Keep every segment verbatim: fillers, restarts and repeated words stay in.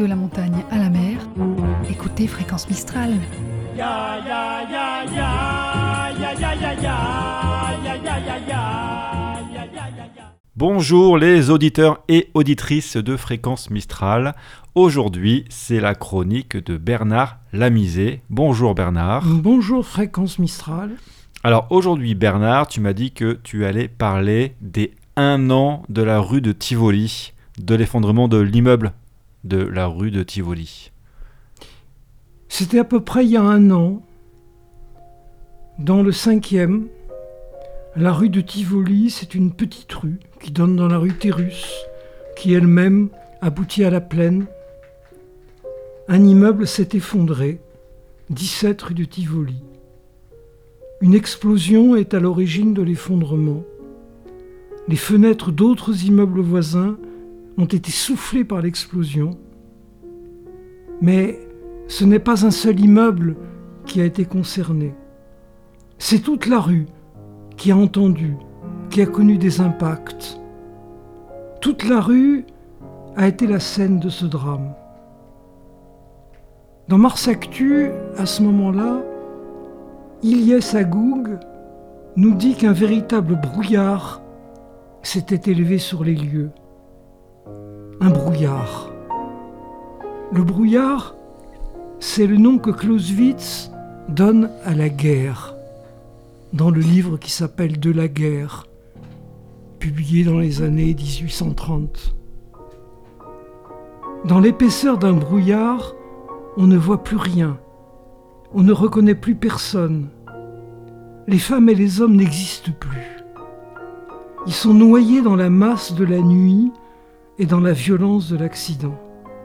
de la montagne à la mer, écoutez Fréquence Mistral. Ya ya ya ya ya ya ya ya ya ya ya ya ya. Bonjour les auditeurs et auditrices de Fréquence Mistral. Aujourd'hui, c'est la chronique de Bernard Lamizé. Bonjour Bernard. Bonjour Fréquence Mistral. Alors aujourd'hui Bernard, tu m'as dit que tu allais parler des un an de la rue de Tivoli, de l'effondrement de l'immeuble de la rue de Tivoli. C'était à peu près il y a un an, dans le cinquième. La rue de Tivoli, c'est une petite rue qui donne dans la rue Terrus, qui elle-même aboutit à la plaine. Un immeuble s'est effondré, dix-sept rue de Tivoli. Une explosion est à l'origine de l'effondrement. Les fenêtres d'autres immeubles voisins ont été soufflées par l'explosion. Mais ce n'est pas un seul immeuble qui a été concerné. C'est toute la rue qui a entendu, qui a connu des impacts. Toute la rue a été la scène de ce drame. Dans Mars Actu, à ce moment-là, Ilyes Agoug nous dit qu'un véritable brouillard s'était élevé sur les lieux. Un brouillard. Le brouillard, c'est le nom que Clausewitz donne à la guerre, dans le livre qui s'appelle « De la guerre », publié dans les années dix-huit cent trente. Dans l'épaisseur d'un brouillard, on ne voit plus rien, on ne reconnaît plus personne. Les femmes et les hommes n'existent plus. Ils sont noyés dans la masse de la nuit et dans la violence de l'accident.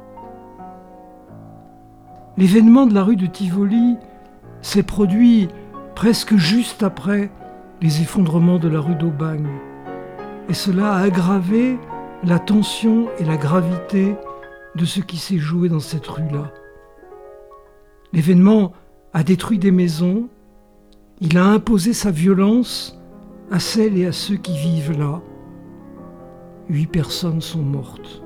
L'événement de la rue de Tivoli s'est produit presque juste après les effondrements de la rue d'Aubagne. Et cela a aggravé la tension et la gravité de ce qui s'est joué dans cette rue-là. L'événement a détruit des maisons, il a imposé sa violence à celles et à ceux qui vivent là. Huit personnes sont mortes.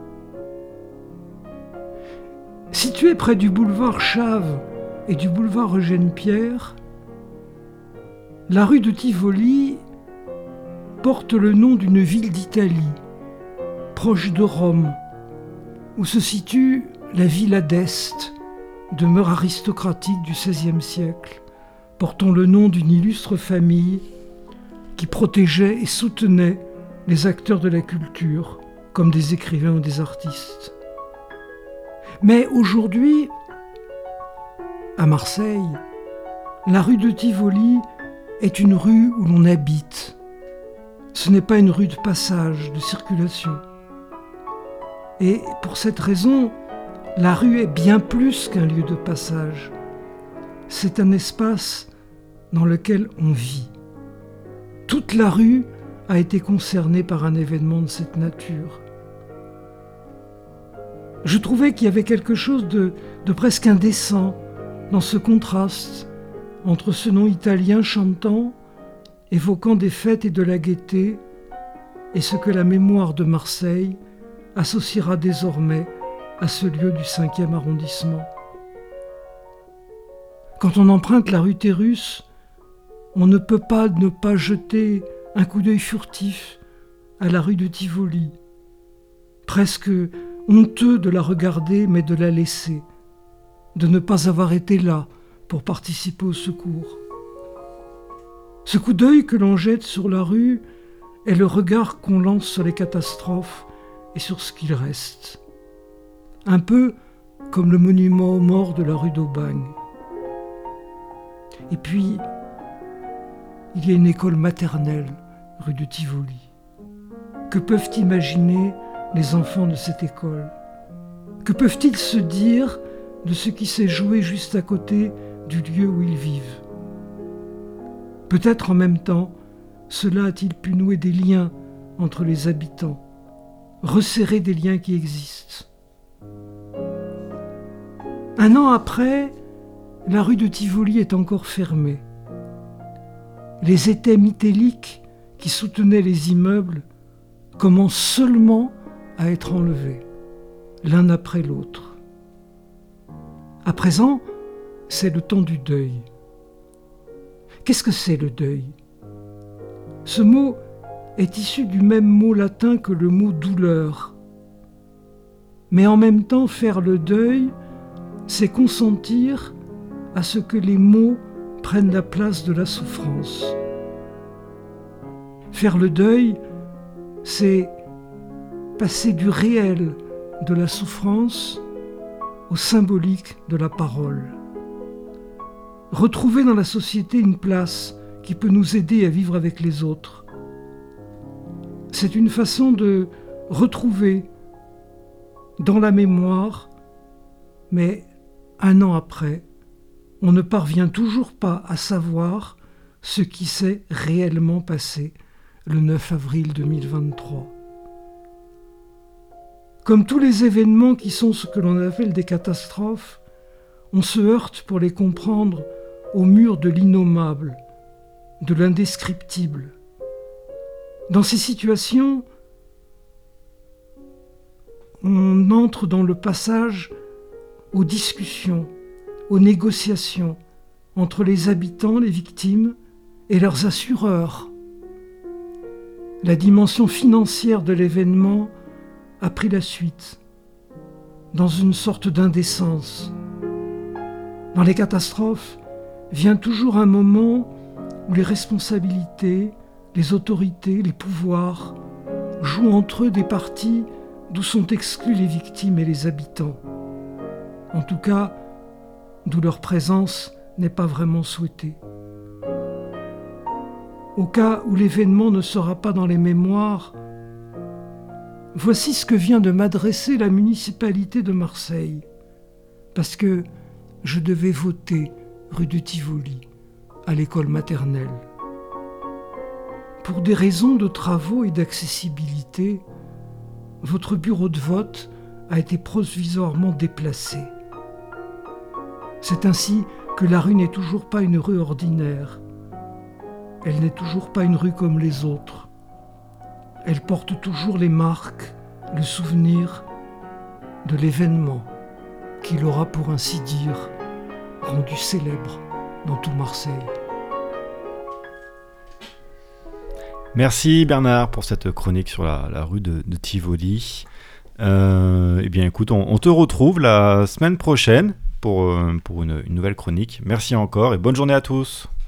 Située près du boulevard Chave et du boulevard Eugène-Pierre, la rue de Tivoli porte le nom d'une ville d'Italie, proche de Rome, où se situe la Villa d'Este, demeure aristocratique du seizième siècle, portant le nom d'une illustre famille qui protégeait et soutenait les acteurs de la culture, comme des écrivains ou des artistes. Mais aujourd'hui, à Marseille, la rue de Tivoli est une rue où l'on habite. Ce n'est pas une rue de passage, de circulation. Et pour cette raison, la rue est bien plus qu'un lieu de passage. C'est un espace dans lequel on vit. Toute la rue a été concernée par un événement de cette nature. Je trouvais qu'il y avait quelque chose de, de presque indécent dans ce contraste entre ce nom italien chantant, évoquant des fêtes et de la gaieté, et ce que la mémoire de Marseille associera désormais à ce lieu du cinquième arrondissement. Quand on emprunte la rue Terrus, on ne peut pas ne pas jeter un coup d'œil furtif à la rue de Tivoli, presque honteux de la regarder mais de la laisser, de ne pas avoir été là pour participer au secours. Ce coup d'œil que l'on jette sur la rue est le regard qu'on lance sur les catastrophes et sur ce qu'il reste. Un peu comme le monument aux morts de la rue d'Aubagne. Et puis, il y a une école maternelle, rue de Tivoli. Que peuvent imaginer les enfants de cette école? Que peuvent-ils se dire de ce qui s'est joué juste à côté du lieu où ils vivent? Peut-être en même temps, cela a-t-il pu nouer des liens entre les habitants, resserrer des liens qui existent. Un an après, la rue de Tivoli est encore fermée. Les étais mitéliques qui soutenaient les immeubles commencent seulement à être enlevés, l'un après l'autre. À présent, c'est le temps du deuil. Qu'est-ce que c'est le deuil ? Ce mot est issu du même mot latin que le mot douleur. Mais en même temps, faire le deuil, c'est consentir à ce que les mots prennent la place de la souffrance. Faire le deuil, c'est passer du réel de la souffrance au symbolique de la parole. Retrouver dans la société une place qui peut nous aider à vivre avec les autres. C'est une façon de retrouver dans la mémoire, mais un an après, on ne parvient toujours pas à savoir ce qui s'est réellement passé le neuf avril deux mille vingt-trois. Comme tous les événements qui sont ce que l'on appelle des catastrophes, on se heurte pour les comprendre au mur de l'innommable, de l'indescriptible. Dans ces situations, on entre dans le passage aux discussions, aux négociations entre les habitants, les victimes et leurs assureurs. La dimension financière de l'événement a pris la suite, dans une sorte d'indécence. Dans les catastrophes, vient toujours un moment où les responsabilités, les autorités, les pouvoirs jouent entre eux des parties d'où sont exclus les victimes et les habitants. En tout cas, d'où leur présence n'est pas vraiment souhaitée. Au cas où l'événement ne sera pas dans les mémoires, voici ce que vient de m'adresser la municipalité de Marseille, parce que je devais voter rue de Tivoli, à l'école maternelle. Pour des raisons de travaux et d'accessibilité, votre bureau de vote a été provisoirement déplacé. C'est ainsi que la rue n'est toujours pas une rue ordinaire. Elle n'est toujours pas une rue comme les autres. Elle porte toujours les marques, le souvenir de l'événement qui l'aura, pour ainsi dire, rendu célèbre dans tout Marseille. Merci Bernard pour cette chronique sur la, la rue de, de Tivoli. Euh, eh bien écoute, on, on te retrouve la semaine prochaine pour, euh, pour une, une nouvelle chronique. Merci encore et bonne journée à tous.